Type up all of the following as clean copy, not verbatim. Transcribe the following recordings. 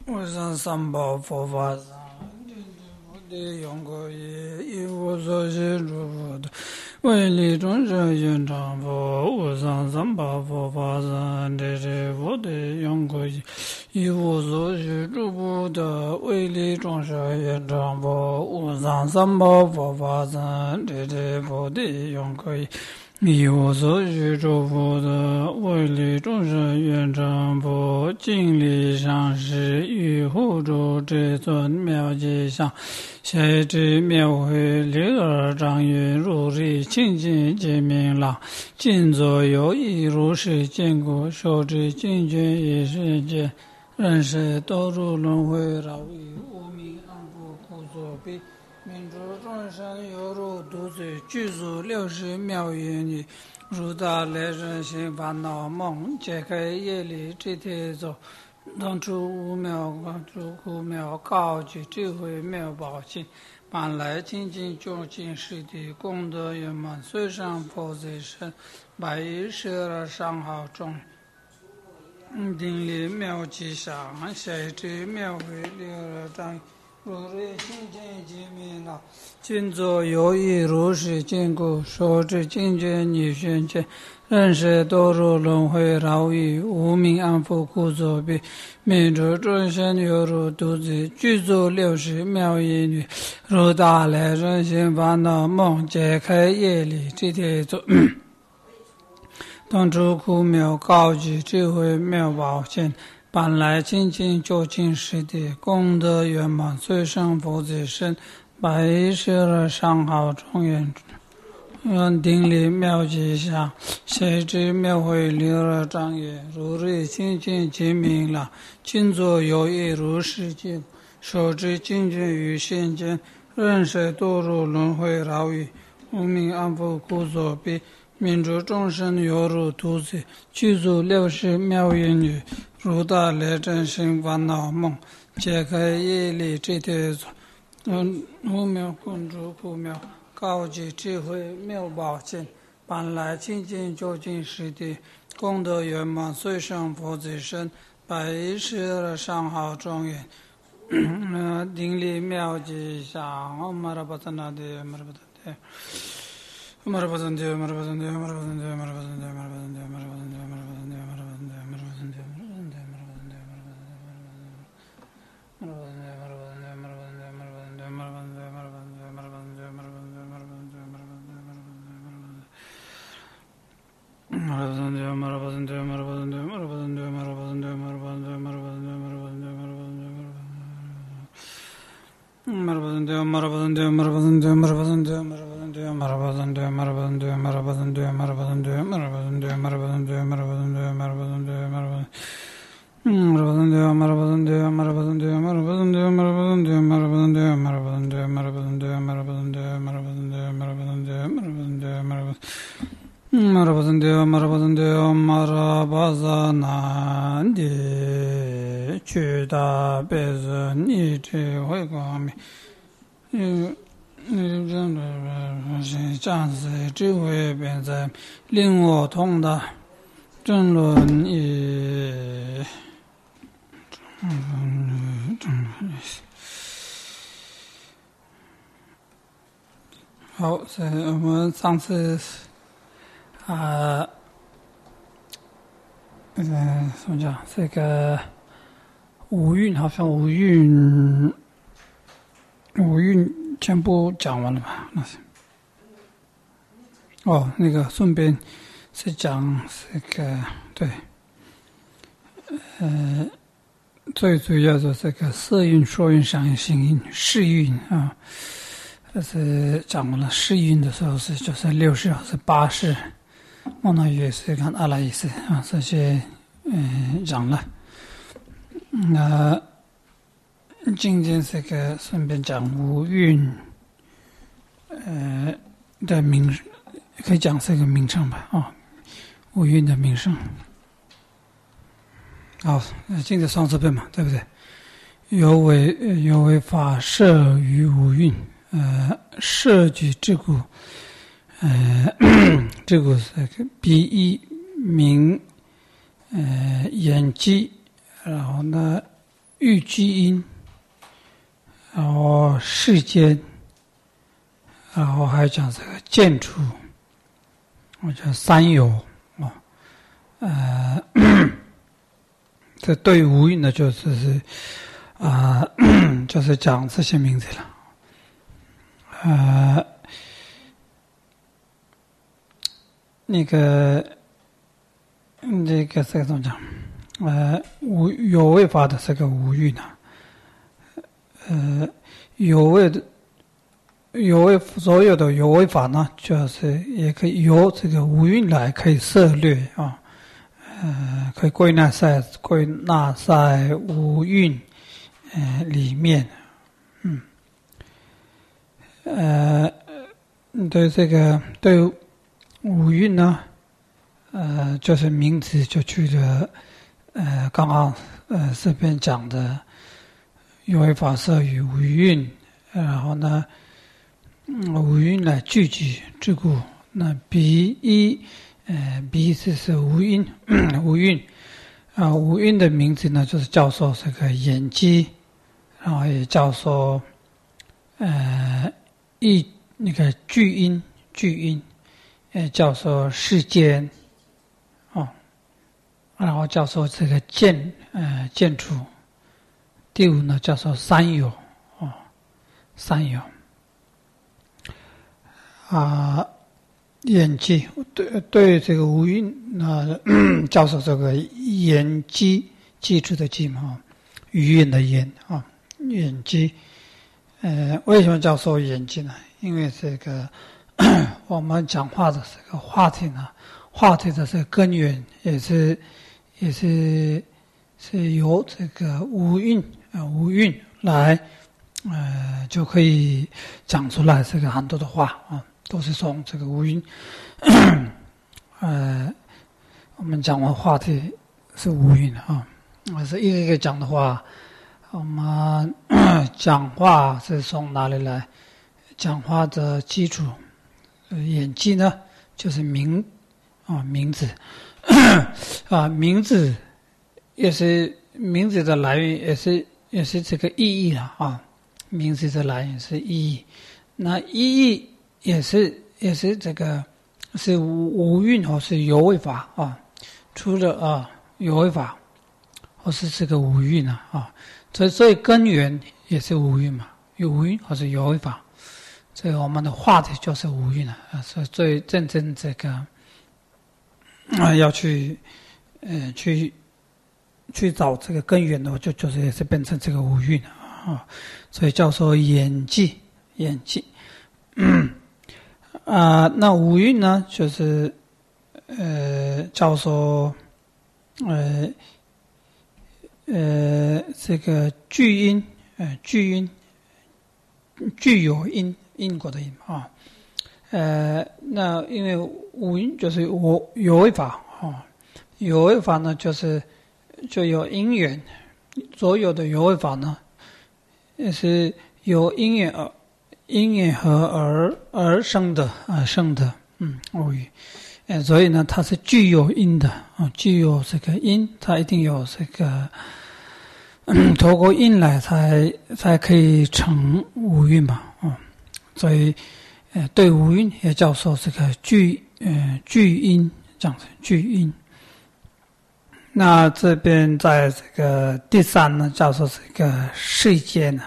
我上三宝佛法上，我的用过也一无所写诸佛的，为利众生愿成佛。我上三宝佛法上，这是我的用过也一无所写诸佛的，为利众生愿成佛。我上三宝佛法上，这是我的用过也。一无所需诸佛的，为利众生愿成佛。净理上师与护助至尊妙吉祥，谢之妙慧利尔庄严，如理清净皆明朗，尽作有意如是坚固，受持精进一世间，人世多入轮回，饶益无明安不故作悲。民诸众生犹如毒水，具足60妙言语，如大雷声心烦恼梦，解开业力之铁走，当出无妙光出苦妙高举智慧妙宝镜，本来清净究竟实地功德圆满，虽上佛在身，百亿12上好中。定力妙吉祥，谢之妙慧利尔庄，如来清净皆明朗，尽作有意如是坚固，受持精进逆宣见，人世多入轮回，饶益无明安伏故作悲。民诸众生犹如毒水，具足60妙言语，如大雷声心烦恼梦，解开业力之铁走。当出苦妙高举智慧妙宝剑，本来清净究竟实地功德圆满，虽生佛在身，百亿12上好庄严，定力妙吉祥，谢之妙慧利尔庄严，如理清净皆明朗，尽作有意如是见，受持精进于现间，人世多入轮回，饶益无明安伏故作悲。民诸众生犹如毒水，具足60妙言语，如大雷震心烦恼梦，解开业力之铁走，无妙功主苦妙高举智慧妙宝剑，本来清净究竟实地功德圆满，虽生佛在身，百亿12上好庄严，定力妙吉祥。唵嘛呢叭怛那帝，嘛呢叭怛帝。Marabasandya, Marabasandya, Marabasandya, Marabasandya, Marabasandya, Marabasandya, Marabasandya, Marabasandya, Marabasandya, 去大悲人一智慧光明，这样子智慧便在令我通达正论也。好，我们上次怎么讲？这个五蕴好像五蕴全部讲完了吧？那是那个顺便是讲这个对，最主要的这个色蕴、说蕴、想蕴、行蕴、识蕴啊，是讲完了。识蕴的时候就是6识，是8识。梦到也是看阿赖耶识啊，这些讲了。今天这个顺便讲五蕴的名，可以讲这个名称吧五蕴的名称。好，今天双字辈嘛，对不对？有为法摄于五蕴，摄举之故。这个是鼻意名眼基，然后呢欲居因，然后世间，然后还讲这个见处，我叫三有这对无蕴的就是就是讲这些名字了。那个这个怎么讲？有为法的这个无蕴有为所有的有为法呢，就是也可以由这个无蕴来可以涉略啊。可以归纳在无蕴里面。对这个对五蕴呢，就是名字就去了，刚刚这边讲的有为法摄与五蕴，然后呢，五蕴来聚集之故，那彼是无蕴，无蕴无蕴的名字呢，就是叫做这个眼基，然后也叫做那个巨因，叫做世间，然后叫做这个见处。第五呢，叫做三有，三有眼基，对这个无蕴叫做这个眼基，记住的记嘛，语言的言眼基。为什么叫做眼基呢？因为这个我们讲话的这个话题呢，话题的这个根源也是由这个无蕴来就可以讲出来这个很多的话都是从这个无蕴我们讲完话题是无蕴是一个一个讲的话，我们讲话是从哪里来？讲话的基础，眼基呢，就是名字名字也是名字的来源，也是这个意义名字的来源是意义，那意义也是这个是无蕴或是有为法除了有为法或是这个无蕴所以根源也是无蕴嘛，有无蕴或是有为法。所以我们的话题就是无蕴所以最真正这个要去找这个根源的话，就是也是变成这个无蕴所以叫做眼基。那无蕴呢，就是叫做这个具因具有因果的因那因为无因就是有为法有为法呢就有因缘，所有的有为法呢也是由因缘和而生的无语所以呢它是具有因的具有这个因，它一定有这个透过因来才可以成无蕴嘛所以对无蕴也叫做这个具因，这样子具因。那这边在这个第三呢，叫做这个世间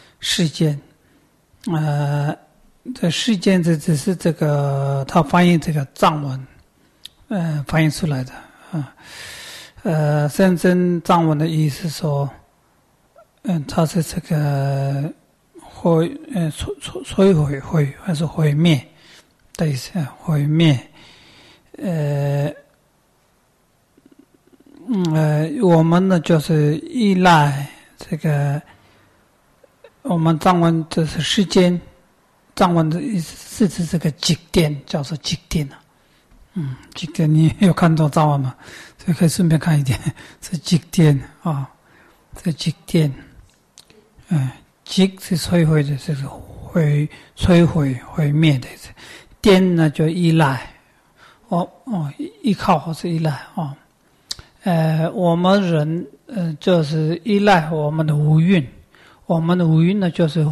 这世间这只是这个他翻译这个藏文翻译出来的真正藏文的意思是说它是这个摧毁还是毁灭的意思毁灭我们呢就是依赖这个我们藏文就是世间藏文的意思是指这个极电，叫做极电极电你有看到藏文吗？所以可以顺便看一点，是极电这极电极是摧毁的，是摧毁毁灭的意思，电呢就依赖依靠或是依赖我们人就是依赖我们的五蕴，我们的五蕴呢就是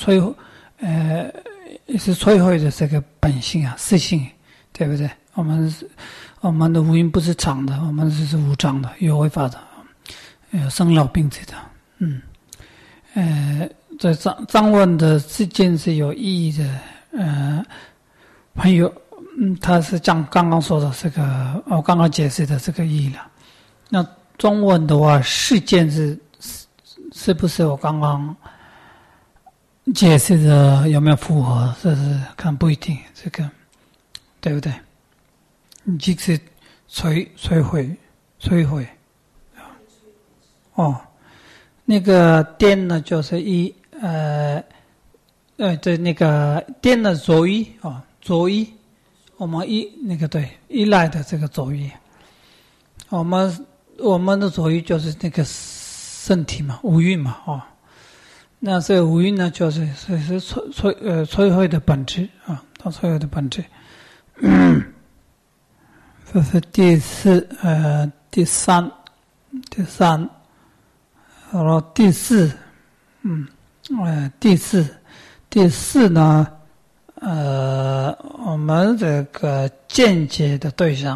是摧毁的这个本性啊，四性，对不对？我们的五蕴不是常的，我们是无常的，有为法的，有生老病死的。这藏文的字件是有意义的。朋友，他是讲刚刚说的这个，我刚刚解释的这个意义了。那中文的话，事件是不是我刚刚解释的有没有符合？这是看不一定，这个对不对？即是摧毁。那个颠呢，就是对，那个颠的左依左依，我们那个对依赖的这个左依，我们的左依就是那个身体嘛，五蕴嘛那这个五蕴呢，就是摧毁的本质它摧毁的本质。这是第三，然后第四呢，我们这个见解的对象，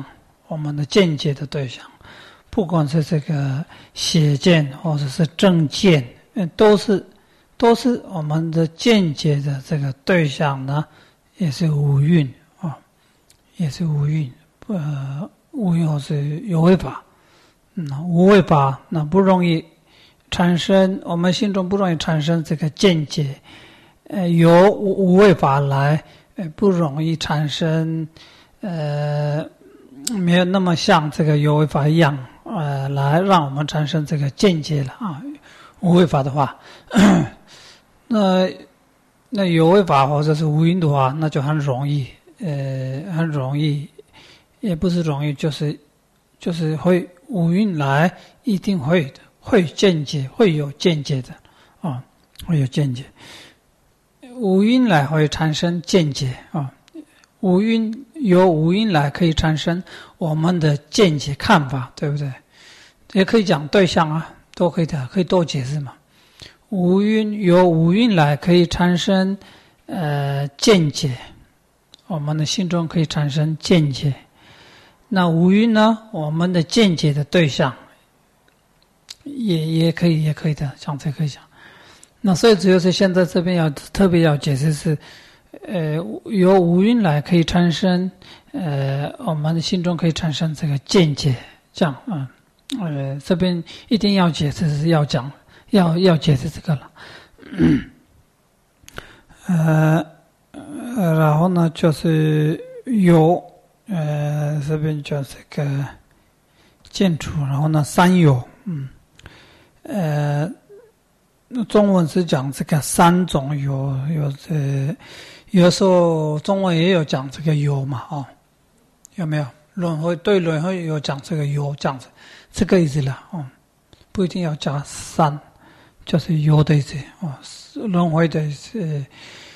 不管是这个邪见或者是正见，都是我们的见解的这个对象呢，也是五蕴也是五蕴，五蕴或是有为法，无为法那不容易产生，我们心中不容易产生这个见解，由无为法来，不容易产生，没有那么像这个有为法一样，来让我们产生这个见解了无为法的话，那有为法或者是无因的话，那就很容易，也不是容易，就是会无因来，一定会的。会见解，会有见解的会有见解。五蕴来会产生见解由五蕴来可以产生我们的见解看法，对不对？也可以讲对象都可以的，可以多解释嘛。由五蕴来可以产生见解，我们的心中可以产生见解。那五蕴呢，我们的见解的对象。也可以的，像这可以讲。那所以只有是现在这边特别要解释是，由五蕴来可以产生，我们的心中可以产生这个见解，这样这边一定要解释，是要讲，要解释这个了。然后呢，就是有，这边叫这个建筑，然后呢，三有，中文是讲这个三种有时候中文也有讲这个有嘛有没有？轮回有讲这个有这样子，这个意思了不一定要加三，就是有的意思轮回的意思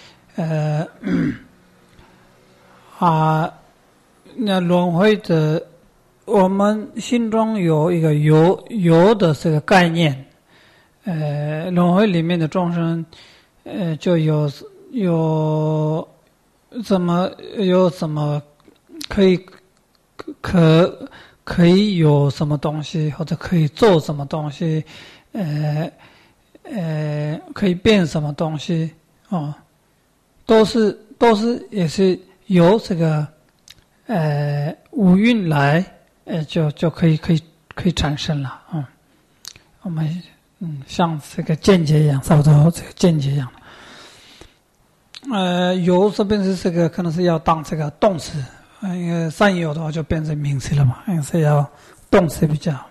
那轮回的。我们心中有一个有的这个概念，轮回里面的众生，就有怎么可以有什么东西，或者可以做什么东西，可以变什么东西都是也是由这个五蕴来。就可以产生了我们像这个见解一样，差不多这个见解一样有这边是这个可能是要当这个动词，因为善有的话就变成名词了嘛，因为是要动词比较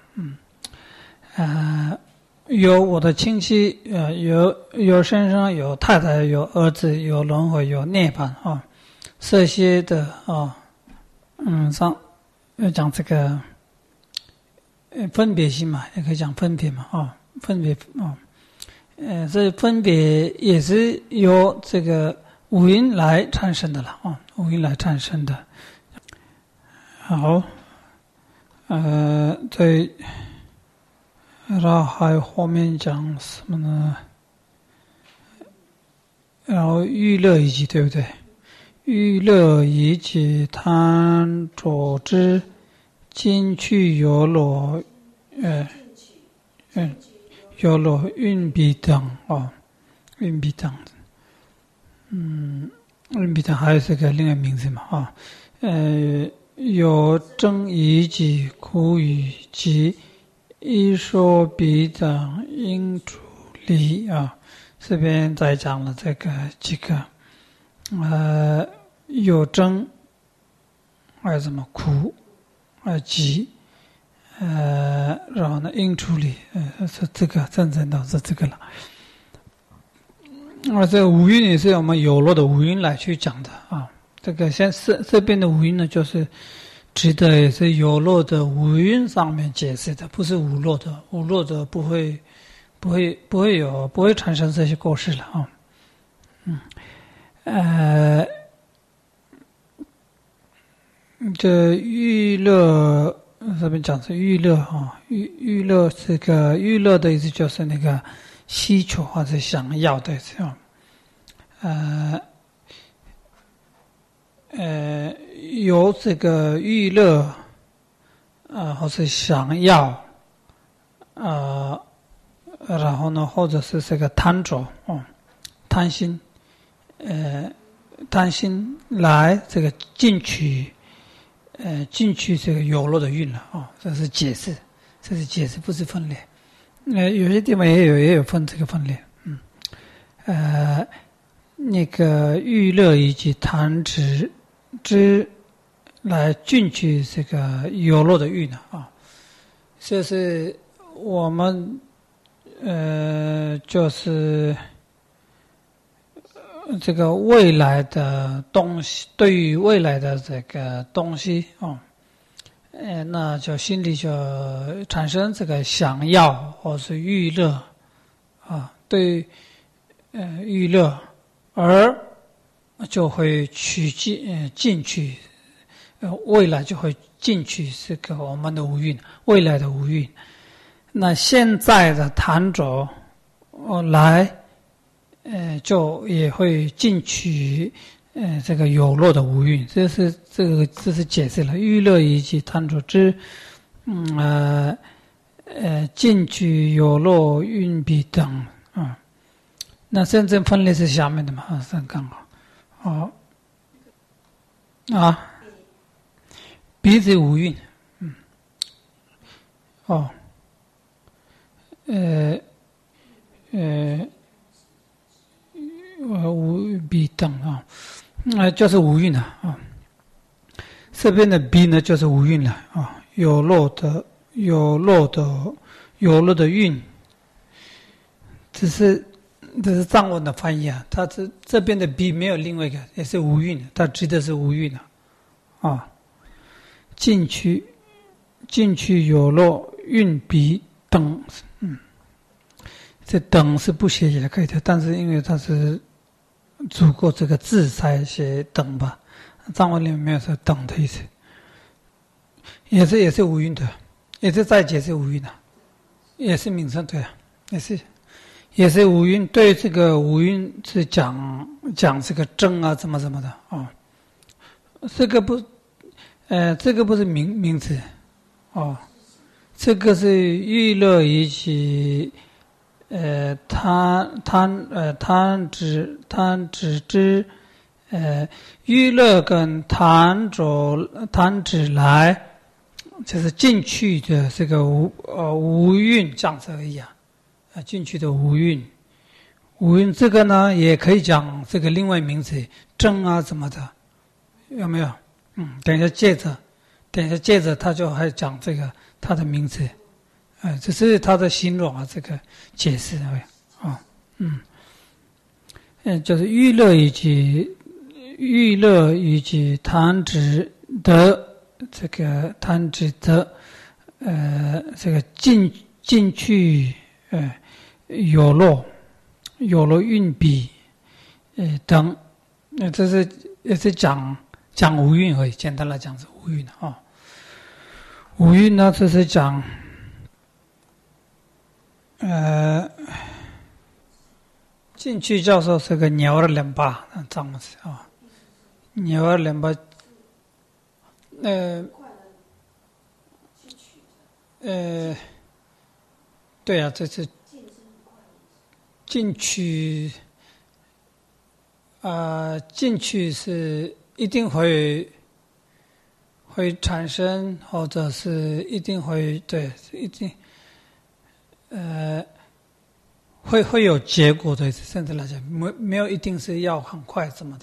有我的亲戚，有先生，有太太，有儿子，有轮回，有涅槃这些的上。要讲这个分别心嘛，也可以讲分别嘛分别这分别也是由这个五蕴来产生的了五蕴来产生的。好， 对，然后还有后面讲什么呢？然后欲乐以及，对不对？欲乐以及贪着之，今去有罗，有罗运比等运比等，运比等还有这个另外名字嘛有正以及苦语及一说比等应处理这边再讲了这个几个有争，还有什么苦急然后呢应处理是这个真正的是这个了。这个五蕴也是我们有漏的五蕴来去讲的这个像这边的五蕴呢，就是指的也是有漏的五蕴上面解释的，不是无漏的，无漏的不会产生这些过失了这欲乐这边讲是欲乐欲乐这个欲乐的意思就是那个需求或者想要的这样有这个欲乐或是想要然后呢或者是这个贪着贪心来这个进取这个有漏的蕴了这是解释，不是分裂。有些地方也有分这个分裂那个欲乐以及贪执之来进取这个有漏的蕴这是我们就是这个未来的东西，对于未来的这个东西那就心里就产生这个想要或是欲乐对欲乐，而就会进去未来就会进去这个我们的五蕴，未来的五蕴。那现在的贪着来就也会进去这个有漏的五蕴，这是解释了欲乐以及贪着之进去有漏蕴比等那真正分类是下面的嘛这刚好鼻子五蕴五比等就是五蕴了这边的鼻呢就是五蕴了有漏的蕴，这是藏文的翻译它这边的鼻没有另外一个，也是无蕴，它指的是无蕴进去有漏蕴比等这等是不写也可以的，但是因为它是足够这个字才写等吧，藏文里面没有说等的意思，也是无蕴的，也是在解释无蕴的，也是名称对也是五蕴，对这个五蕴是讲这个正怎么的这个不是名词这个是欲乐以及贪执之欲乐跟贪执来就是进去的这个无蕴这样子而已进去的无蕴这个呢也可以讲这个另外名词正怎么的，有没有等一下接着他就还讲这个他的名词这是他的形容这个解释就是欲乐以及贪执的这个贪执的这个进去有漏蕴比等这是也是讲无蕴而已，简单来讲是无蕴五蕴呢，就是讲，进去叫做这个鸟儿两巴，这样子啊，鸟儿两巴，对啊，这是进去，进去是一定会产生，或者是一定会对，一定会有结果的，甚至来讲，没有一定是要很快什么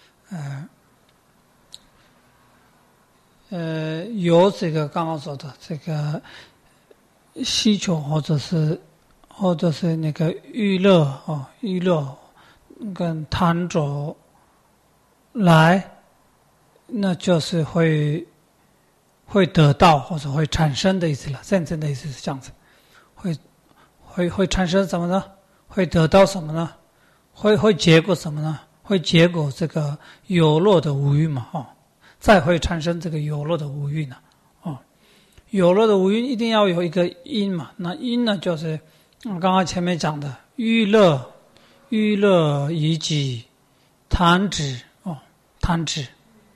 的，有这个刚刚说的这个需求，或者是那个娱乐跟贪着来，那就是会得到或者会产生的意思了。真正的意思是这样子，会产生什么呢？会得到什么呢？会结果什么呢？会结果这个有漏的五蕴嘛，再会产生这个有漏的五蕴呢，有漏的五蕴一定要有一个因嘛，那因呢就是我刚刚前面讲的娱乐以及贪执贪执，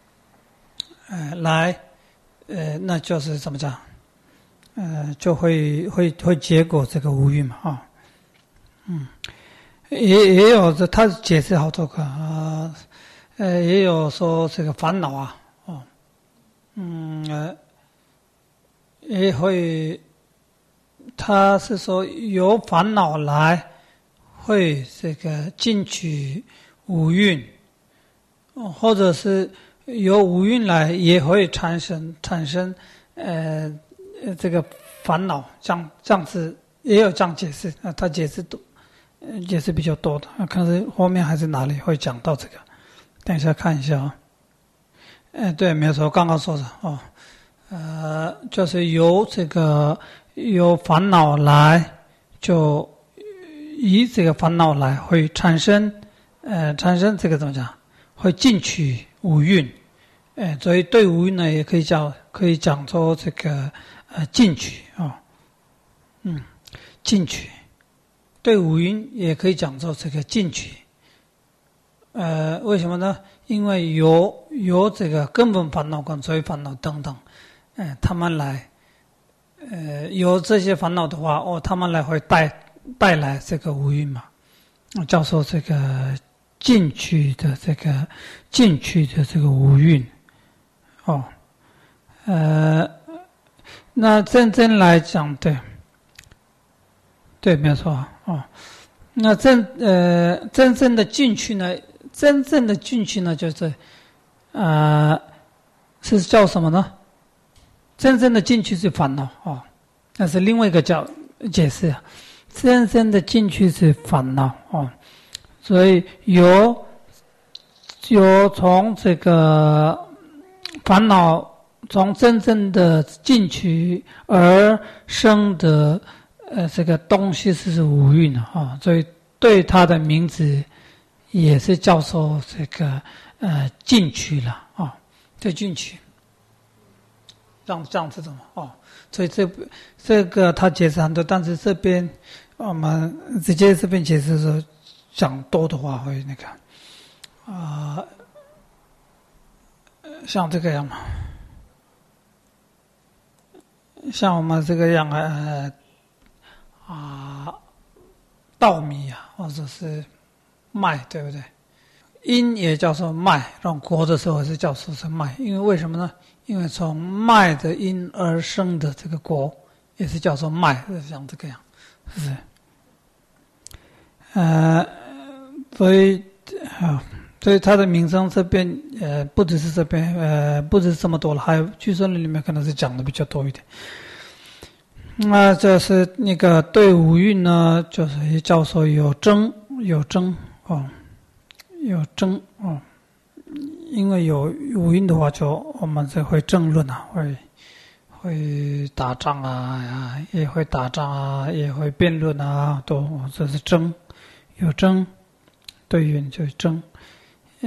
来，那就是怎么讲？就会结果这个无蕴嘛，也有这他解释好多个也有说这个烦恼啊，也会，他是说由烦恼来会这个进取五蕴，或者是由五蕴来也会产生这个烦恼，这样子也有这样解释他解释比较多的，看是后面还是哪里会讲到这个，等一下看一下对，没有错，刚刚说的就是由烦恼来，就以这个烦恼来会产生这个怎么讲？会进取五蕴，所以对五蕴呢也可以讲作这个进取进取，对五蕴也可以讲作这个进取。为什么呢？因为有这个根本烦恼跟随烦恼等等，他们来，有这些烦恼的话，他们来会带来这个五蕴嘛，叫做这个进取的这个五蕴，那真正来讲，对，没错那真正的进去呢？真正的进去呢，就是是叫什么呢？真正的进去是烦恼那是另外一个解释真正的进去是烦恼所以有从这个烦恼从真正的进去而生的这个东西是五蕴所以对它的名字也是叫做这个进取了对进取，这样子的所以这个他解释很多，但是这边我们直接这边解释的时候讲多的话会那个像这个样嘛，像我们这个样稻米或者是麦，对不对？因也叫做麦，让国的时候是叫做是麦，因为为什么呢？因为从麦的因而生的这个国也是叫做麦，是像这个样，是所以它的名称这边不只是这边不只是这么多了，还有据说里面可能是讲的比较多一点。那这是那个对五蕴呢，就是叫做有争，因为有五蕴的话，就我们就会争论会打仗也会打仗也会辩论都这是争，有争，对蕴就是争，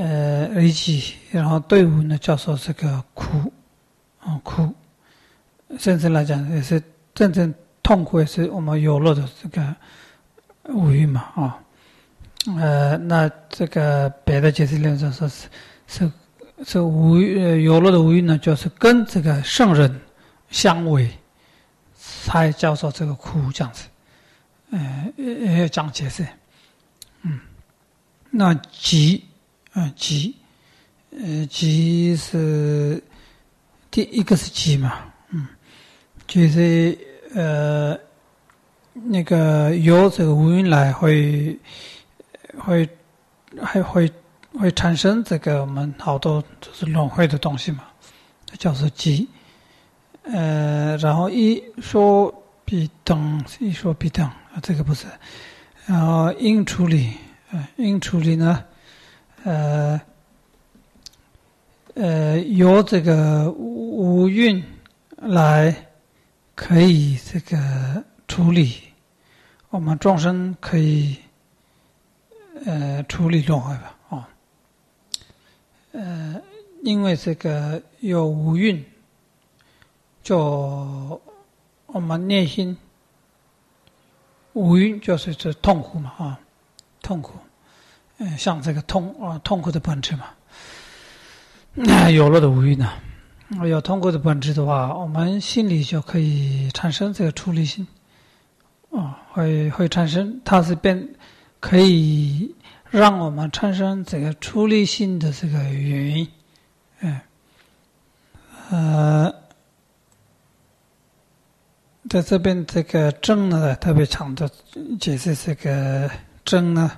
以及然后对五呢叫做这个苦， 甚至来讲也是真正痛苦，也是我们有漏的这个五蕴嘛啊。那这个别的解释理论上说是有漏的五蕴呢，就是跟这个圣人相违，才叫做这个苦这样子。也有这样解释。那集集是第一个是集嘛，就是那个由这个五蕴来会产生这个我们好多就是轮回的东西嘛，叫做集。然后一说必等，一说必等，这个不是。然后因处理，因处理呢，由这个五蕴来可以这个处理，我们众生可以处理轮回吧，因为这个有五蕴，就我们内心五蕴就是这痛苦嘛，痛苦，像这个痛苦的本质嘛。有了的无蕴呢，有痛苦的本质的话，我们心里就可以产生这个出离心，会产生，它是可以让我们产生这个出离心的这个原因，在这边这个正呢，特别强调解释这个正呢，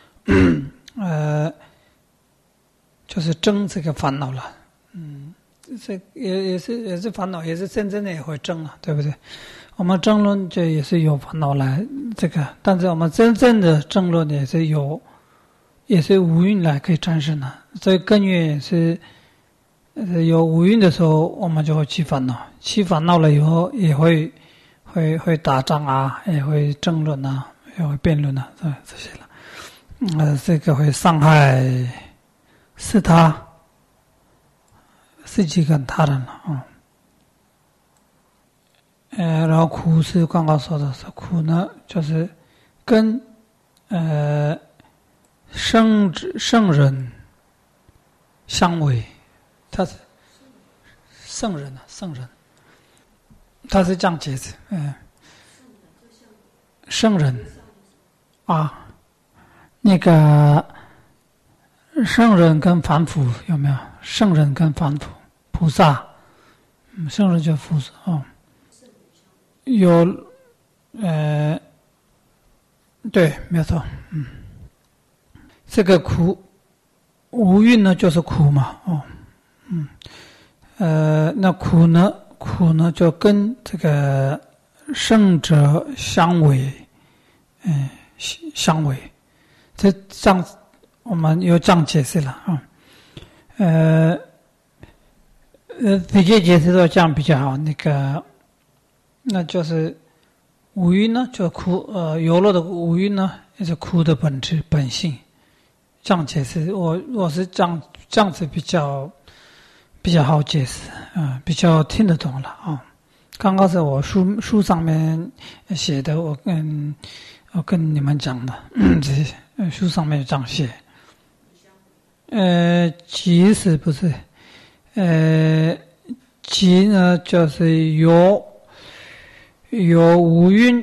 就是争这个烦恼了，这也是烦恼，也是真正的也会争了，对不对？我们争论就也是有烦恼来这个，但是我们真正的争论也是无蕴来可以战胜的，所以根源也是有无蕴的时候，我们就会起烦恼，起烦恼了以后也会打仗啊，也会争论啊，也会辩论啊，这些了，这个会伤害自己跟他人了然后苦是刚刚说的是苦呢，就是跟圣人相违，他是圣人，他是这样解释，圣人啊，那个圣人跟凡夫有没有？圣人跟凡夫，菩萨，圣人就菩萨有对，没错，这个苦无蕴呢就是苦嘛，那苦呢就跟这个圣者相违，相违，这样我们有这样解释了直接解释到这样比较好，那就是五蕴呢，就苦，有了的五蕴呢，也是苦的本性，这样解释，我是这样子比较好解释，比较听得懂了刚刚是我书上面写的，我跟你们讲的，这些书上面这样写。即使不是，即呢就是有五蕴，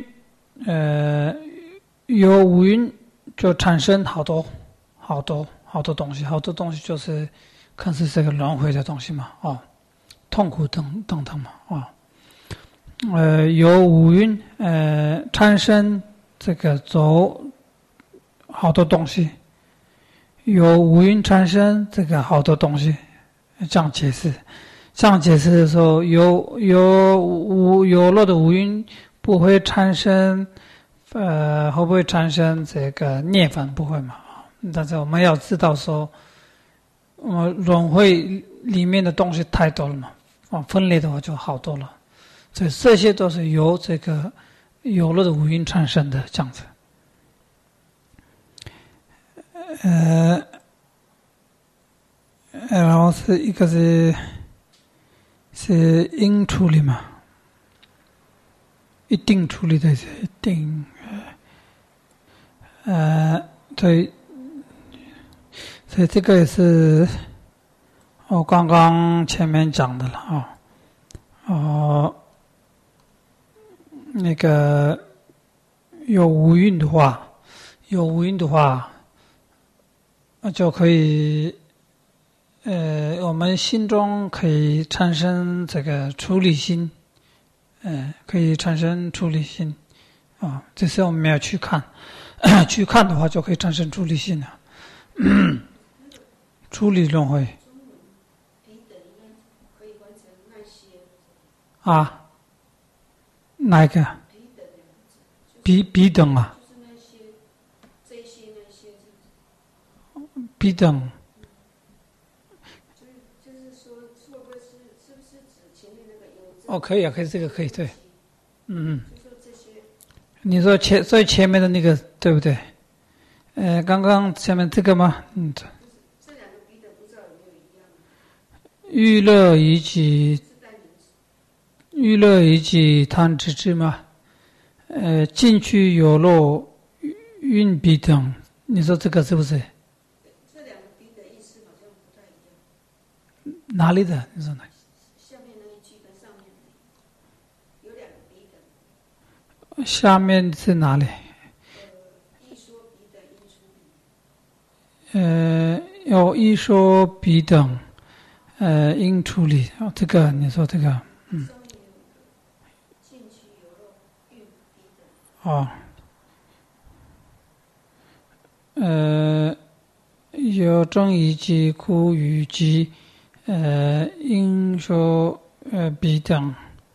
有五蕴就产生好多东西，好多东西就是看是这个轮回的东西嘛，痛苦等等嘛，有五蕴，产生这个走好多东西。有五蕴产生这个好多东西，这样解释。这样解释的时候，有了的五蕴不会产生，会不会产生这个涅槃？不会嘛？但是我们要知道说，轮回里面的东西太多了嘛，分类的话就好多了。所以这些都是由这个有了的五蕴产生的这样子。然后是一个是因处理嘛， 一定处理的一定，所以这个也是我刚刚前面讲的了那个有无蕴的话，就可以，我们心中可以产生这个处理心，可以产生处理心，这是我们要去看，去看的话就可以产生处理心了，处理轮回。哪一个？彼等啊？彼等。可以啊，可以，这个可以，对，你说最前面的那个对不对？刚刚前面这个吗？ 这两个彼等不知道有没有一样？ 欲乐以己贪嗔痴嘛，进去有漏蕴彼等，你说这个是不是？ 这两个彼等意思好像不太一样。 哪里的？你说哪？ 下面那一句跟上面有两个彼等。 下面是哪里？ 一说彼等应处理。 要一说彼等，应处理。这个你说这个， 进去有漏蕴彼等。 有正一即故与即，应说彼等，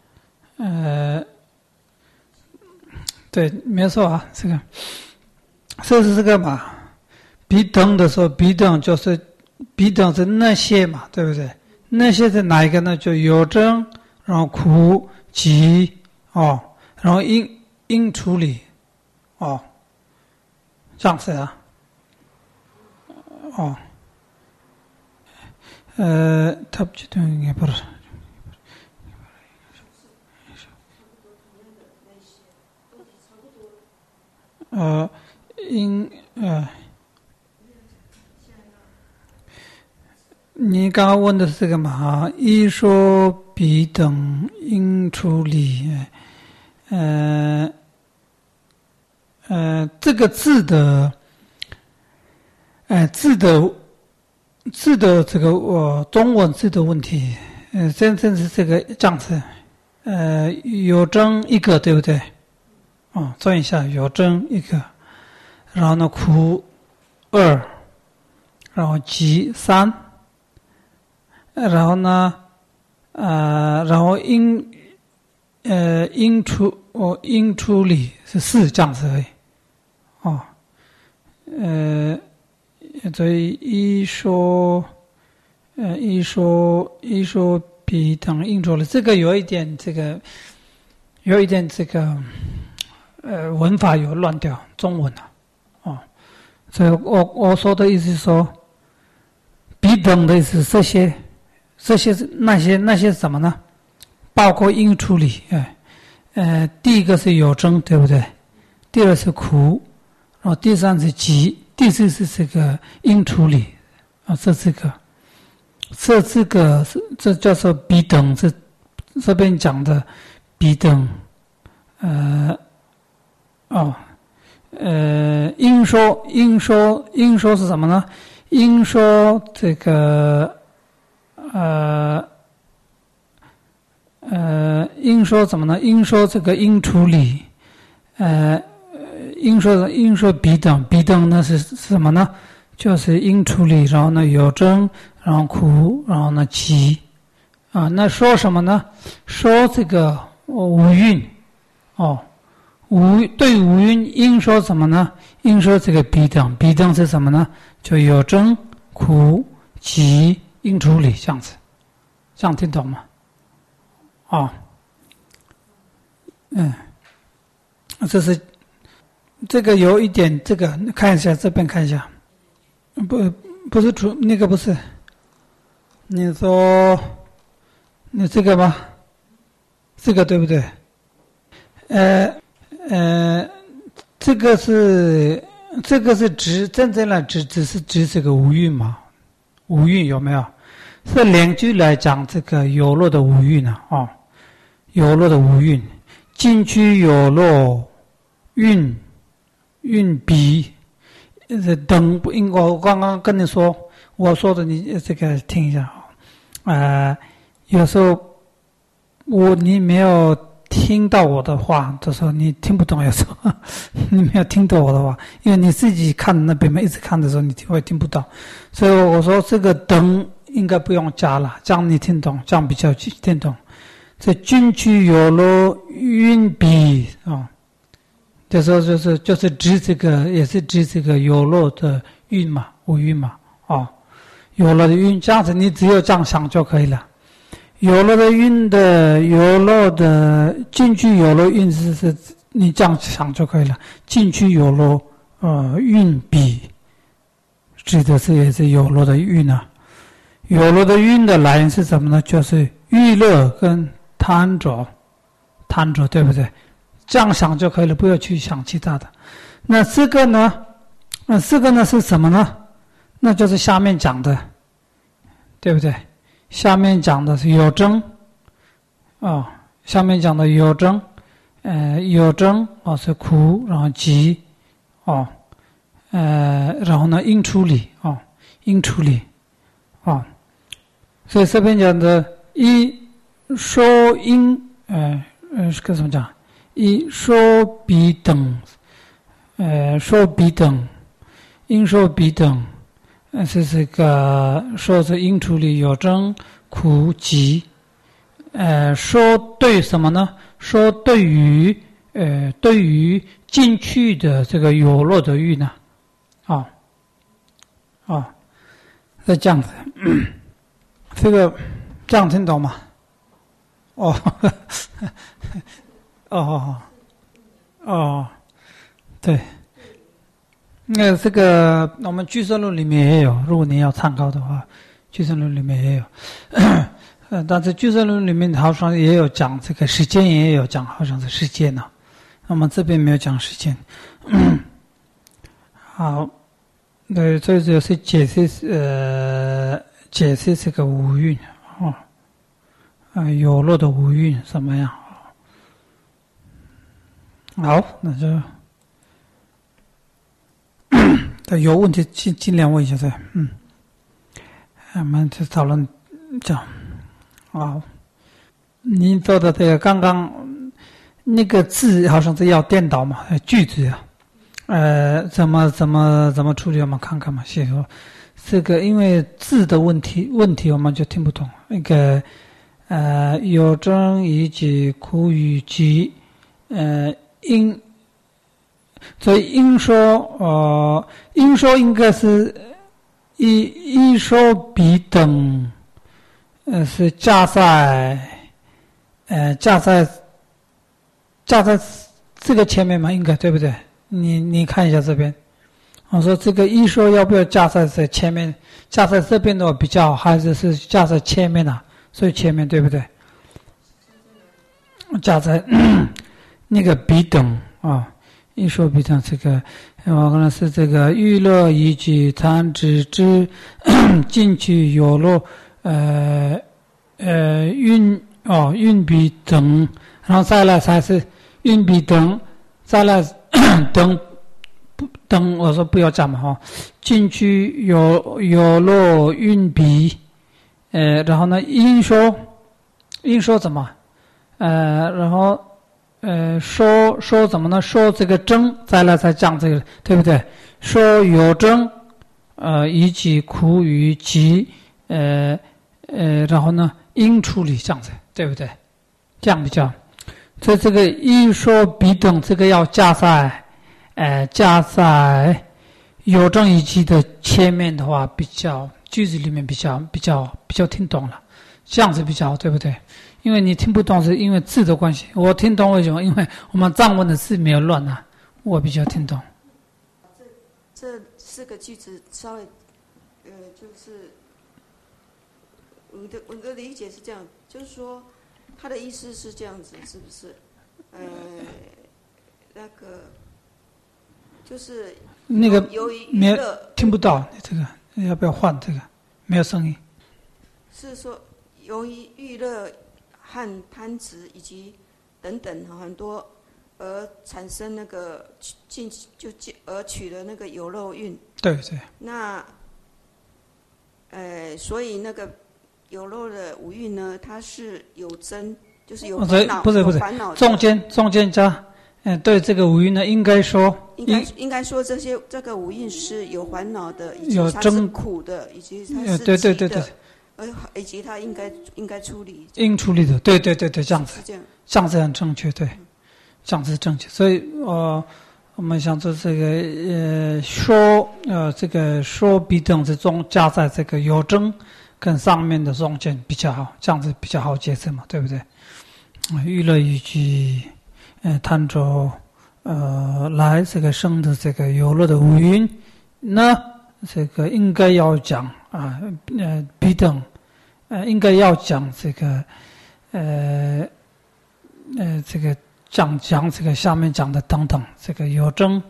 对，没错啊，这个，是这个嘛？彼等的时候，彼等就是彼等是那些嘛，对不对？那些是哪一个呢？就有正，然后苦集然后应处理这样子啊。탑지등 해봐라.你刚刚问的是这个嘛？一说彼等应处理，这个字的。字的这个中文字的问题，真正是这个这样子，有正一个，对不对？转一下，有正一个，然后呢，苦2，然后集3，然后呢，然后应处理是4这样子而已，所以一说彼等应处理，这个有一点这个文法有乱掉，中文所以我说的意思是说，彼等的意思这些是那些是什么呢？包括应处理，第一个是有正，对不对？第二是苦，然后第三是集。第四是这个应处理这叫做彼等，是这边讲的彼等，应说是什么呢？应说这个应说什么呢？应说这个应处理，应说彼等呢是什么呢？就是应处理，然后呢有正，然后苦，然后呢集，那说什么呢？说这个无蕴，对无蕴应说什么呢？应说这个彼等是什么呢？就有正、苦、集、应处理这样子，这样听懂吗？这个有一点，这个看一下，这边看一下，不是那个不是，你说你这个吧，这个对不对？ 这个是指真正来只是指这个五蕴嘛？五蕴有没有？是两句来讲这个有漏的五蕴啊，有漏的五蕴，进去有漏蕴比等，我刚刚跟你说，我说的你这个听一下有时候你没有听到我的话的时候，你听不懂，有时候你没有听懂我的话，因为你自己看那边嘛，一直看的时候你会听不到，所以我说这个等应该不用加了，这样你听懂，这样比较听懂。这进去有漏蕴比这时候就是指这个，也是指这个有漏的蕴嘛，五蕴嘛，有漏的蕴，这样子你只有这样想就可以了。有漏的蕴的有漏的进去有漏蕴是你这样想就可以了。进去有漏蕴比，指的是也是有漏的蕴啊。有漏的蕴的来源是什么呢？就是欲乐跟贪着，对不对？这样想就可以了，不要去想其他的。那这个呢是什么呢？那就是下面讲的，对不对？下面讲的是有争下面讲的有争有争是苦，然后集然后呢应处理所以这边讲的一说因是个怎么讲？一说比等说比等应说比等是这个说是应处理有争苦集说对什么呢？说对于进去的这个有漏的欲呢是这样子这个这样听懂吗？对，那这个我们俱舍论里面也有，如果你要参考的话，俱舍论里面也有。但是俱舍论里面好像也有讲这个时间，也有讲，好像是时间呢。那么这边没有讲时间。好，对，这就是解释这个五蕴有漏的五蕴怎么样？好，那就有问题尽量问一下噻。我们就讨论讲。好，您做的这个刚刚那个字好像是要颠倒嘛，句子怎么处理？我们看看嘛。写说这个因为字的问题我们就听不懂。那个有争以及苦与集所以应说应该是一说比等是加在这个前面嘛，应该对不对？你看一下这边，我说这个一说要不要加在这前面？加在这边的话比较好，还是加在前面啊？所以前面对不对？加在那个比等一说比等这个，我可能是这个欲乐以及贪执之进去有漏蕴比等，然后再来才是蕴比等，再来等我说不要讲嘛进去有漏蕴比然后呢应说怎么然后说怎么呢？说这个争，再来才讲这个，对不对？说有争以及苦与集然后呢应处理这样子，对不对？这样比较。所以这个一说比等，这个要加在有争以及的前面的话，比较句子里面比较听懂了，这样子比较好，对不对？因为你听不懂是因为字的关系，我听懂为什么？因为我们藏文的字没有乱啊，我比较听懂。 这四个句子稍微就是我的理解是这样，就是说他的意思是这样子，是不是？ 那个就是那个由于没有娱乐听不到，你这个要不要换这个？没有声音。 是说由于娱乐和贪执以及等等很多而产生那个而取了那个有漏运。 对对。 那所以那个有漏的五蕴呢，它是有真，就是有烦恼， 不是烦恼中间加，对这个五蕴呢，应该说这个五蕴是有烦恼的，以及它是苦的，以及它是对， 以及它应该处理， 应处理的，对，这样子，这样子很正确，对，这样子正确。所以我们想说这个这个说比等之中加在这个有真跟上面的中间比较好，这样子比较好解释嘛，对不对？娱乐以及贪着来这个生的这个有乐的五蕴，那这个应该要讲比等应该要讲这个这个讲这个下面讲的等等，这个有真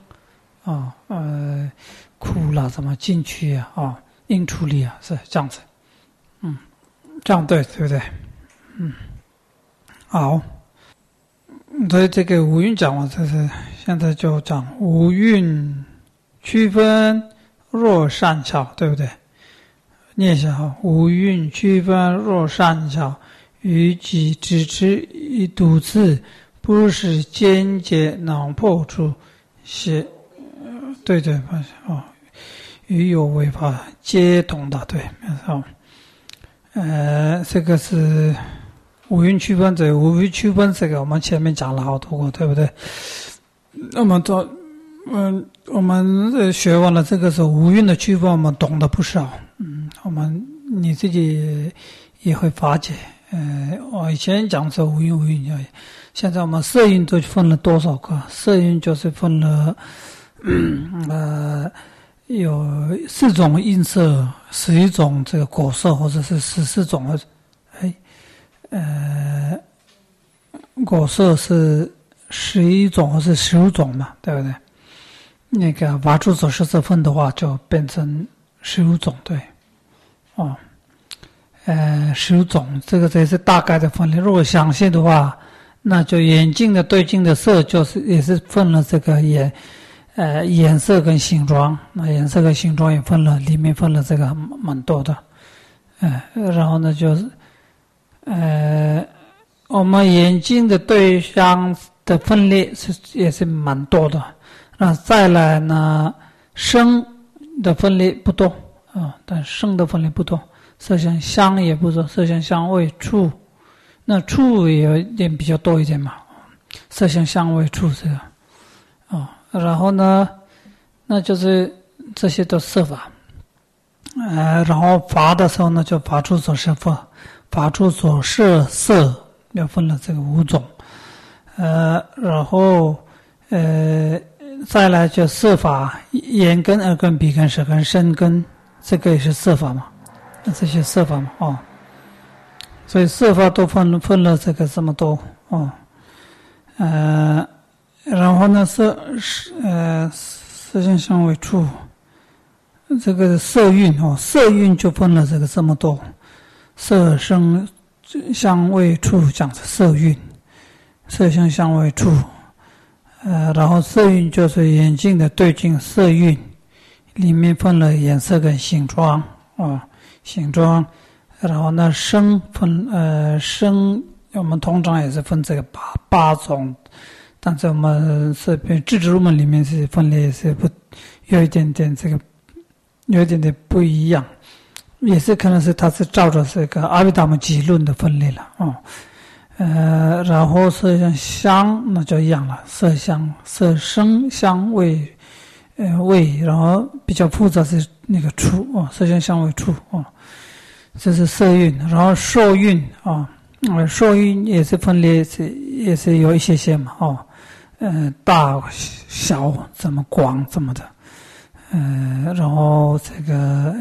苦了什么进去应处理是这样子，这样对不对？好，所以这个五蕴讲完，就是现在就讲五蕴区分若善巧，对不对？念一下哈，五蕴区分若善巧，于己只持一独自，不是间接囊破处，是对与有为法皆同的，对，没错。这个是五蕴区分者，五蕴区分这个我们前面讲了好多个，对不对？那么我们学完了这个是五蕴的区分，我们懂得不少。你自己也会发觉。我以前讲说五蕴，现在我们色蕴都分了多少个？色蕴就是分了，有4种映色，11种这个果色，或者是14种，果色是11种或是15种嘛，对不对？那个法住所识色分的话，就变成15种，对，15种，这个才是大概的分类。如果详细的话，那就眼镜的对镜的色，也是分了这个颜色跟形状，那颜色跟形状也分了，里面分了这个蛮多的，然后呢就是我们眼睛的对象的分类也是蛮多的。那再来呢，声的分类不多但声的分类不多，色香香也不多，色香香味触，那触也有一点比较多一点嘛，色香香味触这个然后呢，那就是这些都色法，然后法的时候呢，就法住所识法，法住所识色，要分了这个5种，然后再来就色法，眼根、耳根、鼻根、舌根、身根，这个也是色法嘛，那这些色法嘛所以色法都分了这个这么多然后呢，色香香味触，这个色蕴色蕴就分了这个这么多，色声香味触讲的色蕴，色香香味触，然后色蕴就是眼睛的对镜色蕴，里面分了颜色跟形状形状，然后呢声声我们通常也是分这个八种。但是我们是智者入门里面是分类是有一点点不一样，也是可能是它是照着这个阿毗达摩集论的分类了然后色香香那就一样了，色香色声香味味，然后比较复杂是那个触色香香味触这是色蕴，然后受蕴受蕴也是分类也是有一些嘛大小怎么广怎么的然后这个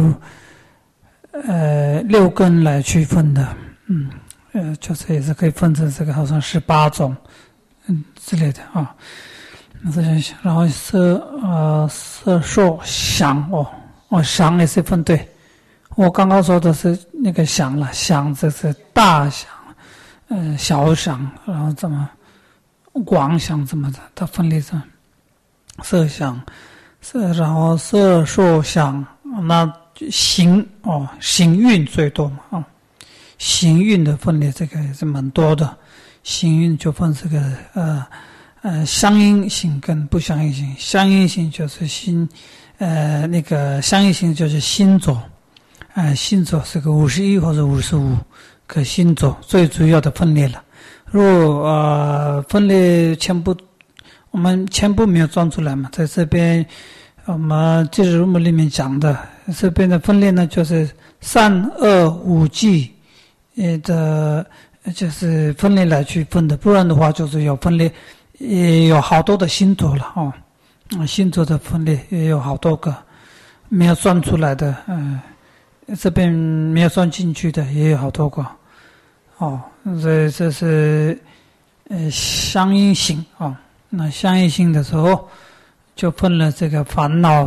六根来区分的就是也是可以分成这个好像18种之类的然后色受想想也是分对。我刚刚说的是那个想了，想这是大想，小想，然后怎么广想怎么的，它分类成色想，然后色受想，那行行运最多嘛行运的分类这个也是蛮多的，行运就分这个相应性跟不相应性，相应性就是心，那个相应性就是心着，心着是个51或者55个心着，最主要的分类了。如果分类我们全部没有装出来嘛，在这边我们这入目里面讲的，这边的分类呢就是3、2、5际的，就是分类来去分的，不然的话就是有分类。也有好多的星座了星座的分类也有好多个，没有算出来的，这边没有算进去的也有好多个，这是相应性那相应性的时候就分了这个烦恼，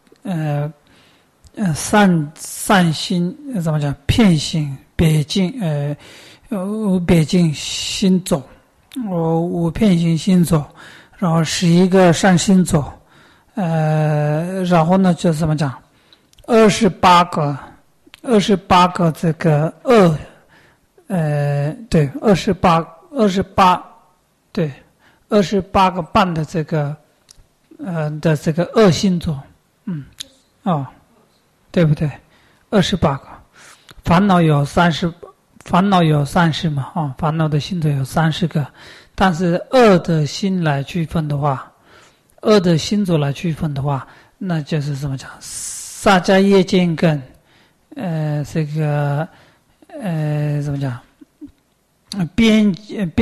善心怎么讲？遍行别境，别境心种。5遍行心走，然后11个善心走，然后呢就怎么讲？28个这个对，28对，28个半的这个的这个恶心走，对不对？28个烦恼有30嘛烦恼的心都有30个，但是恶的心来区分的话，恶的心走来区分的话，那就是怎么讲？萨迦耶见跟这个怎么讲？边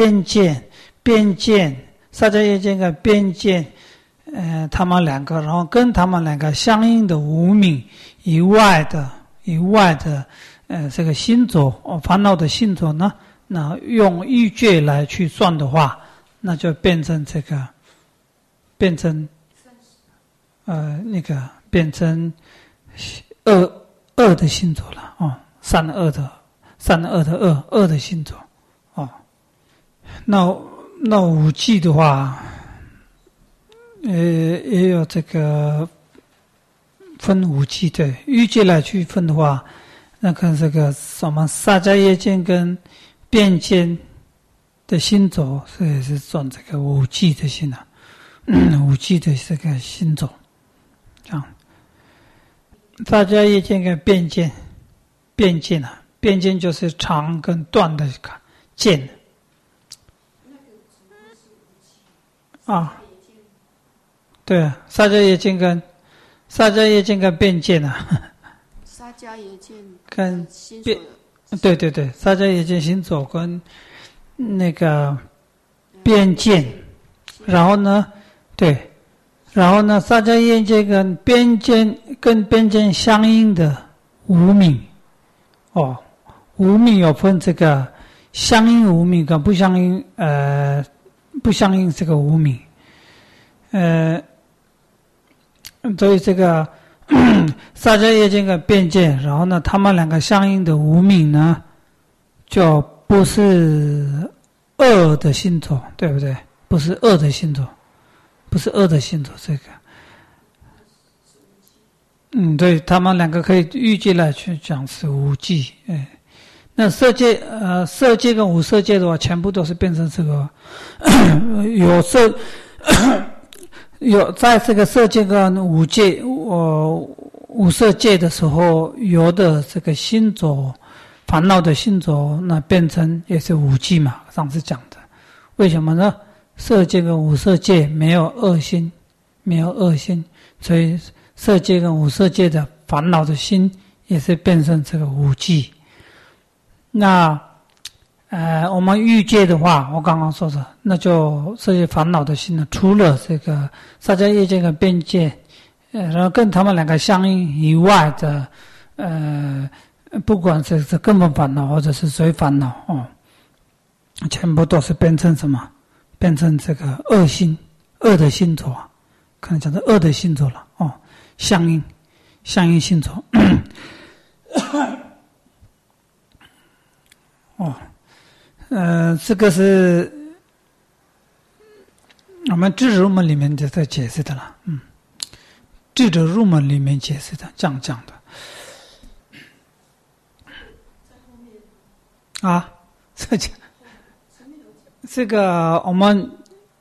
见，萨迦耶见跟边见，他们两个，然后跟他们两个相应的无明以外的。这个心着烦恼的心着呢，那用欲界来去算的话，那就变成恶的心着了善恶的恶的心着那5际的话，也有这个分5际，对欲界来去分的话。那看这个什么萨迦耶见跟边见的心着，所以是算这个5际的心5际的这个心着，这样。萨迦耶见跟边见就是长跟短的见对，萨迦耶见跟边见萨迦耶见跟对，萨迦耶见心走跟那个边见，然后呢，萨迦耶见跟边见相应的无明无明有分这个相应无明跟不相应这个无明，所以这个。萨迦耶见跟边见，然后呢，他们两个相应的无明呢，就不是恶的心着，对不对？不是恶的心着，这个，对，他们两个可以预计来去讲是5际，那色界跟无色界的话，全部都是变成这个有在这个色界跟无界无色界的时候，有的这个心着烦恼的心着，那变成也是5际嘛，上次讲的。为什么呢？色界跟无色界没有恶心，所以色界跟无色界的烦恼的心也是变成这个5际。那我们欲界的话，我刚刚说的，那就这些烦恼的心呢，除了这个萨迦耶见跟边界，然后跟他们两个相应以外的，不管是根本烦恼或者是随烦恼全部都是变成什么？变成这个恶心恶的星座啊，可能讲的恶的星座了哦，相应星座哦，这个是我们智者入门里面就在解释的了，智者入门里面解释的，这样讲的。啊，这个我们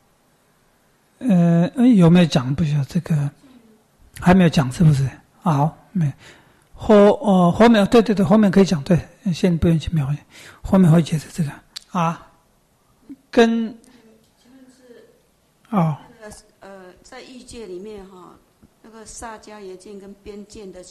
有没有讲？不晓得这个还没有讲，是不是？好，没后面对，后面可以讲，对，先不用去描写，后面会解释这个啊，跟哦， 在欲界里面哈，那个萨迦耶见跟边见的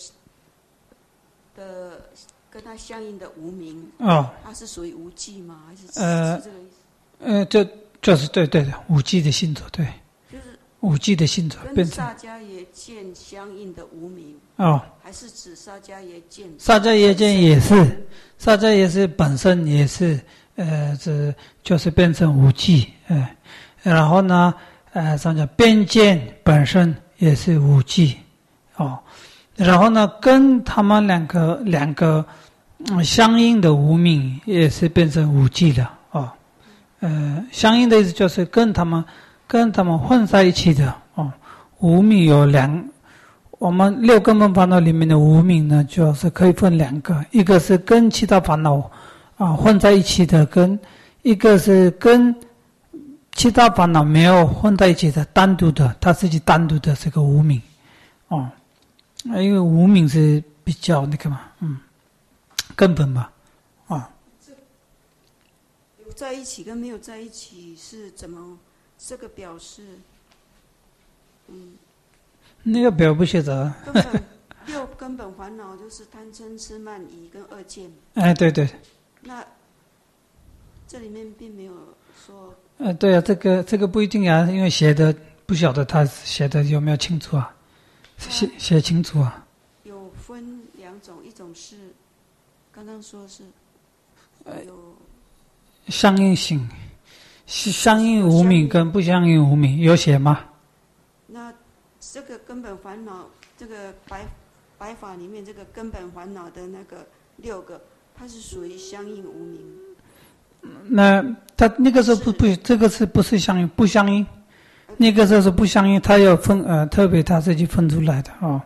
跟它相应的无明哦， 它是属于无记吗？还是这个意思？就是对的，无记的星座，对， 就是无记的星座， 跟萨迦耶见相应的无明哦， 还是指萨迦耶见？ 萨迦耶见也是，萨迦耶是本身也是这就是变成无记，然后呢，怎么讲？边见本身也是无记，哦，然后呢，跟他们两个相应的无明也是变成无记了，哦，相应的意思就是跟他们混在一起的，哦，无明有我们六根本烦恼里面的无明呢，就是可以分两个，一个是跟其他烦恼混在一起的，一个是跟其他烦恼没有混在一起的单独的，他自己单独的这个无明，哦，因为无明是比较那个嘛，根本嘛，啊， 有在一起跟没有在一起是怎么？这个表示， 那个表不写着。 六根本烦恼就是贪嗔痴慢疑跟恶见。 对。 那这里面并没有说。 对啊，这个不一定啊，因为写的不晓得他写的有没有清楚啊，写清楚啊。 有分两种，一种是刚刚说是有相应性，相应无明跟不相应无明有写吗？ 那这个根本烦恼，这个白法里面这个根本烦恼的那个6个，它是属于相应无明。 那他那个时候这个是不是相应？不相应，那个时候是不相应，他要分特别他自己分出来的哦。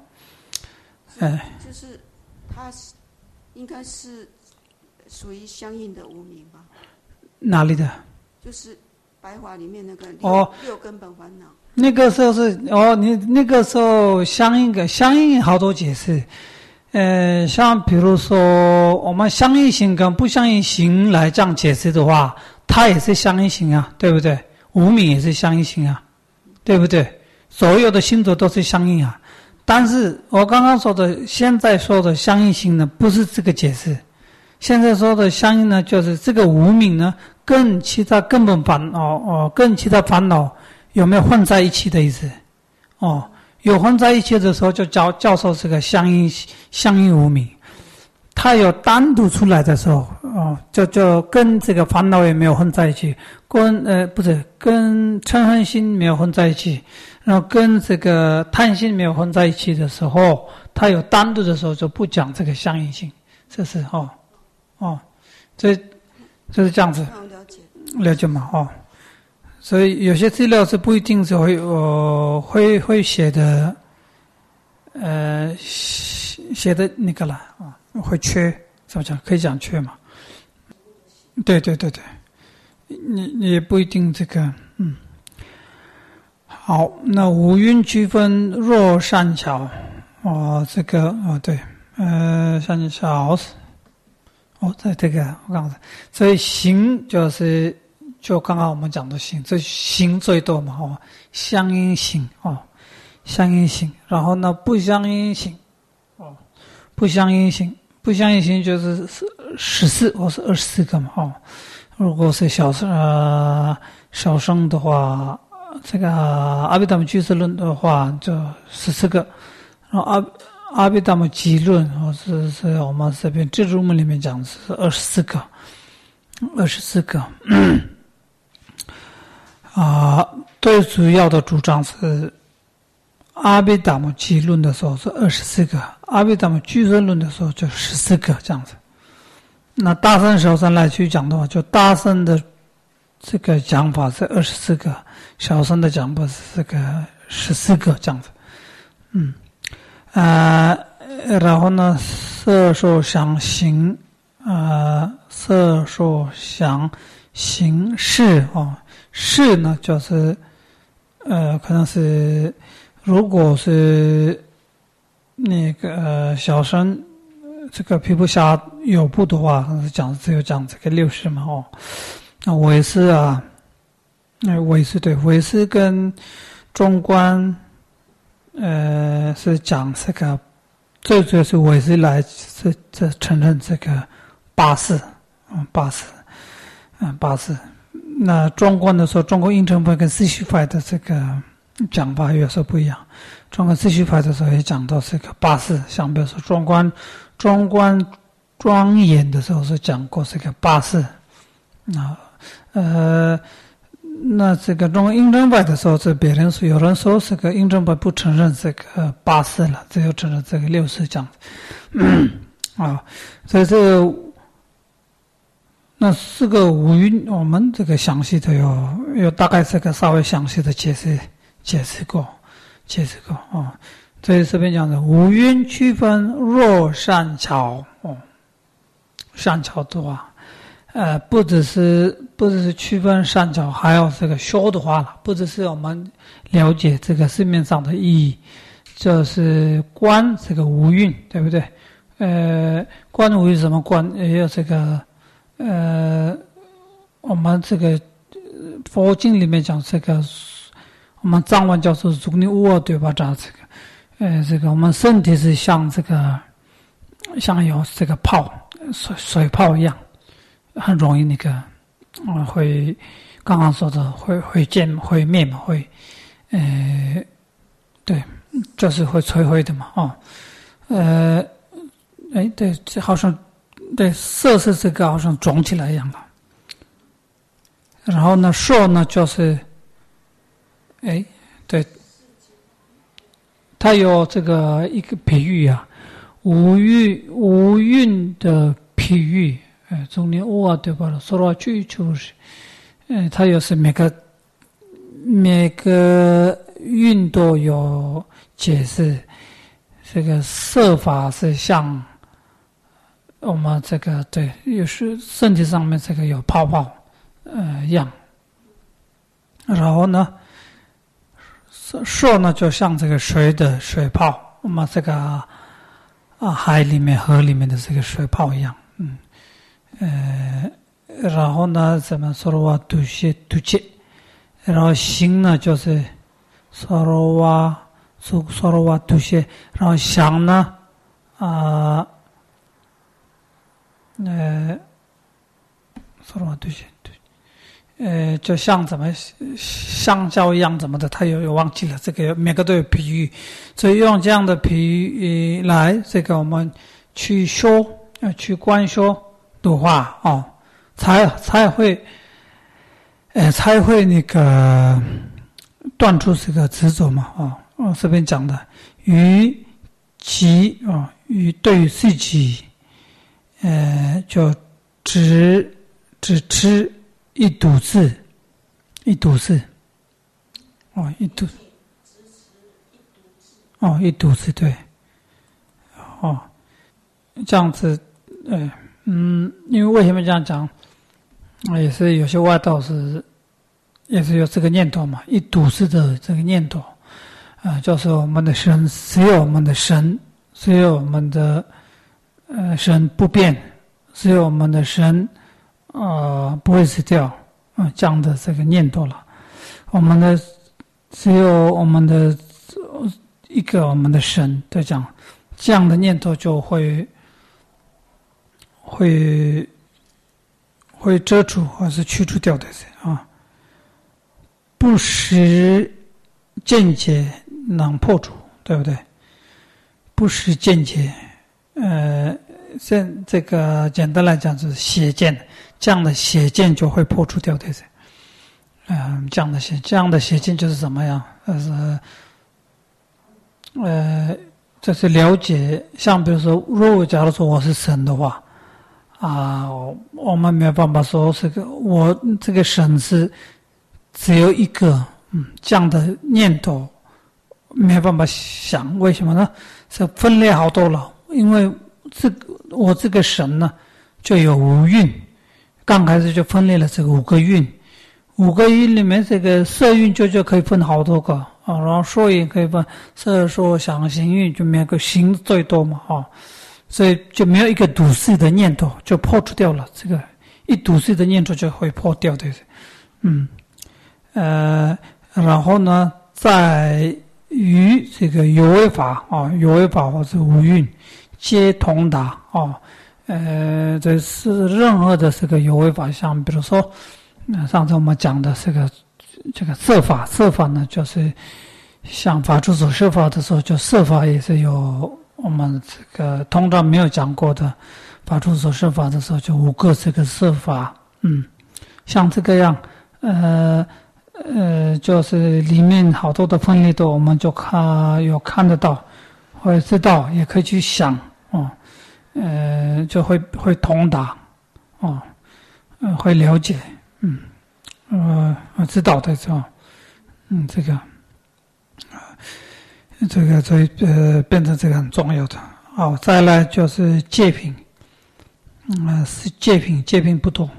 就是它应该是属于相应的无明吧？ 哪里的？ 就是白法里面那个六根本烦恼。 那个时候是你那个时候相应好多解释。像比如说我们相应行跟不相应行来这样解释的话，它也是相应行啊，对不对？无明也是相应行啊，对不对？所有的星座都是相应啊。但是我刚刚说的，现在说的相应行呢，不是这个解释。现在说的相应呢，就是这个无明呢，跟其他根本烦恼跟其他烦恼有没有混在一起的意思？有混在一起的时候，就教授这个相应无明。它有单独出来的时候，就跟这个烦恼也没有混在一起，跟嗔恨心没有混在一起，然后跟这个贪心没有混在一起的时候，它有单独的时候就不讲这个相应性，这是这就是这样子，了解吗？所以有些资料是不一定是会写的，写的那个了会缺，怎么讲？可以讲缺嘛？对，你也不一定这个，好，那五蕴区分弱善巧，这个对，善巧，在这个我刚才，所以行就刚刚我们讲的行，这行最多嘛，相应行相应行，然后呢不相应行，不相应行就是14或是24个嘛，如果是小乘的话，这个阿毗达摩居士论的话就14个，然后阿毗达摩集论或者是我们这边智入门里面讲是24个。 最主要的主张是阿毗达摩祇论的时候是24个，阿毗达摩俱舍论的时候就14个这样子。那大乘小乘来去讲的话，就大乘的这个讲法是24个，小乘的讲法是这个14个这样子。然后呢，色受想行，色受想行识识呢就是可能是如果是那个小乘这个毗婆沙有部的话，只有讲这个六识嘛那唯识啊，唯识对唯识跟中观是讲这个最主要是唯识来这承认这个八识八识。那中观的时候，中国应成派跟四虚派的这个讲法有时候不一样。中国四虚派的时候也讲到这个八识，像比如说中观庄严的时候是讲过这个八识那这个中国应成派的时候，这别人说有人说这个应成派不承认这个八识了，只有承认这个六识这样子所以这个那4个五蕴，我们这个详细的有大概这个稍微详细的解释过所以这边讲的五蕴区分若善巧善巧的话，不只是区分善巧，还有这个修的话了，不只是我们了解这个字面上的意义，就是观这个五蕴，对不对？观五蕴什么观？也有这个。我们这个佛经里面讲这个，我们藏文叫做如尼乌尔对吧？这个我们身体是像像有这个泡水泡一样，很容易那个会刚刚说的会灭嘛，会对，就是会摧毁的嘛对，这好像。对，色是这个好像肿起来一样了。然后呢，受呢就是对，它有这个一个比喻无蕴的比喻，中间乌对吧？说到句就是它又是每个蕴都有解释。这个色法是像我们这个对，有时身体上面这个有泡泡样，然后呢，受呢就像这个水的水泡，我们这个海里面、河里面的这个水泡一样，然后呢，怎么说的话，杜切，然后行呢就是说的话，杜切，然后想呢就像怎么香蕉一样怎么的，他有忘记了，这个每个都有比喻，所以用这样的比喻来这个我们去修去观修的话才会那个断除这个执着嘛这边讲的于己于对于自己就只吃一笃字一笃字对这样子因为为什么这样讲也是有些外道是也是有这个念头嘛，一笃字的这个念头就是我们的神，只有我们的神，只有我们的神不变，只有我们的神不会死掉这样的这个念头了。我们的只有我们的一个我们的神对这样的念头就会遮住或是去除掉的不识见解能破除，对不对？不识见解这个简单来讲就是邪见，这样的邪见就会破除掉的这样的邪见就是怎么样？就是了解，像比如说，如果假如说我是神的话，我们没有办法说我这个神是只有一个，这样的念头没有办法想，为什么呢？是分裂好多了，因为我这个神呢，就有五蕴，刚开始就分裂了这个5个蕴，5个蕴里面这个色蕴就可以分好多个然后说也可以分色说想行蕴，就每个行最多嘛所以就没有一个堵塞的念头，就破除掉了。这个一堵塞的念头就会破掉的。然后呢，在于这个有为法有为法或者五蕴皆通达这是任何的这个有为法，像比如说上次我们讲的这个色法呢，就是像法住所摄法的时候，就色法也是有我们这个通常没有讲过的。法住所摄法的时候，就5个这个色法，像这个样，就是里面好多的分类我们就看得到，或者知道，也可以去想就会通达会了解，我知道的时候，所以变成这个很重要的。再来就是戒品，是戒品不同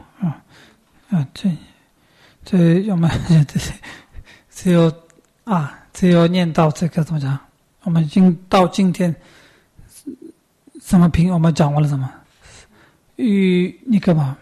这我们只有念到这个怎么讲？我们到今天什么品？我们讲完了什么？那个嘛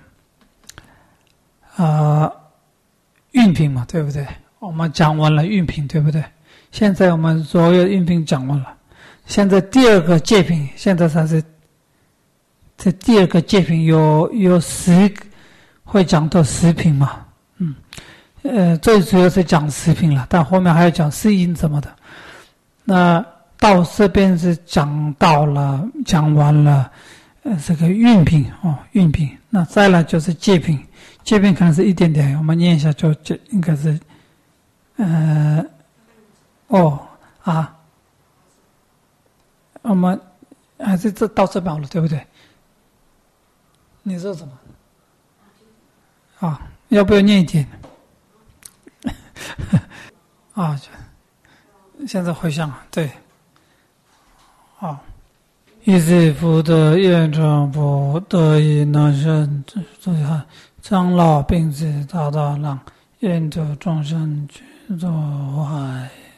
运品嘛，对不对？我们讲完了运品，对不对？现在我们所有运品讲完了，现在第2个戒品，现在才是这第2个戒品有10会讲到10品嘛，最主要是讲10品了，但后面还要讲适应什么的。那到这边是讲完了这个运品运品，那再来就是戒品，戒品可能是一点点，我们念一下就应该是我们还是到这边好了，对不对？你说什么？要不要念一点？现在回想对，一切福德业障不得以能生诸汉长老并自大大让愿得众生具作海。